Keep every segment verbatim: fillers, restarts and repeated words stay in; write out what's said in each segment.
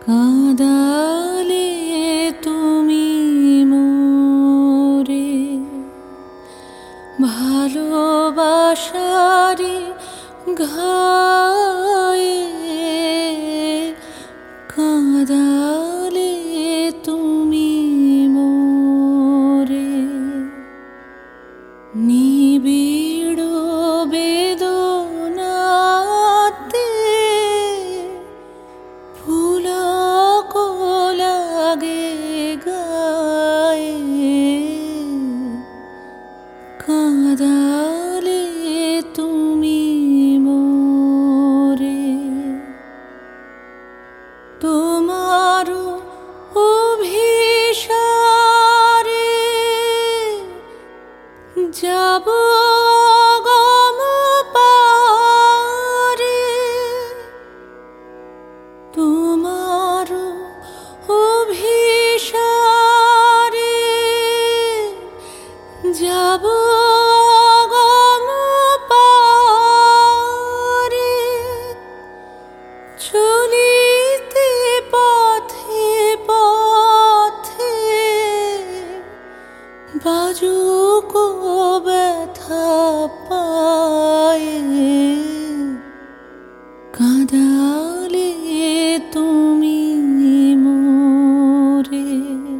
কাঁদালে তুমি মোরে ভালোবাসারি ঘায়ে, কাঁদালে তুমি মোরে নিবিড় বেদনাতে ফুলক লাগে গায়ে, কাঁদালে তুমি মোরে তোমার অভিসারে যাব গম পারে, তোমার অভিসারে যাব গম পারে, চলিতে পথে পথে বাজুক ব্যথা পায়ে, কাঁদালে তুমি মোরে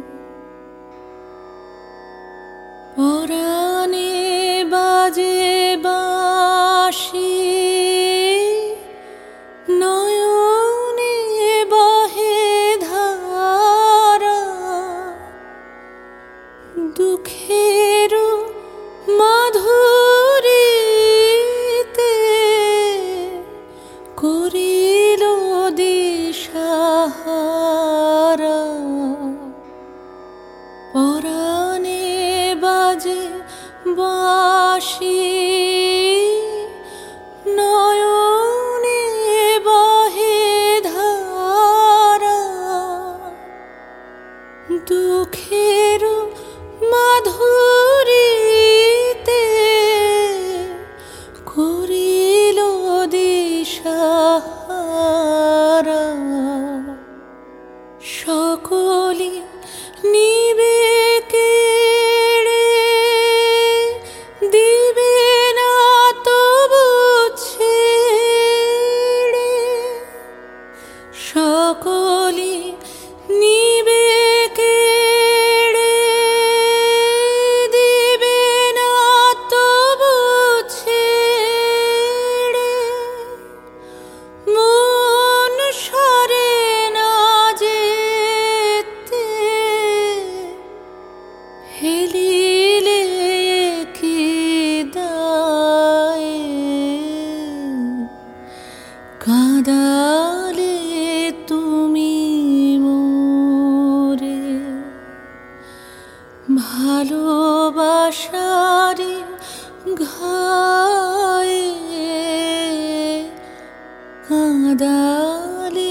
পরাণে বাজে বাঁশি, নয়নে বহে ধারা, দুঃখের মাধুরীতে করিল দিশাহারা, পরাণে বাজে বাঁশি, নয়নে বহে ধারা, দুঃখের মাধুরীতে করিল দিশাহারা, সকলি নিবে কেড়ে, দিবে না তবু ছেড়ে, সকলি নিবে কেড়ে, দিবে না তবু ছেড়ে, মন সরে না যেতে, হেলিলে কি দায়ে, কাঁদালে তুমি মোরে ভালোবাসারি ঘায়ে, কাঁদালে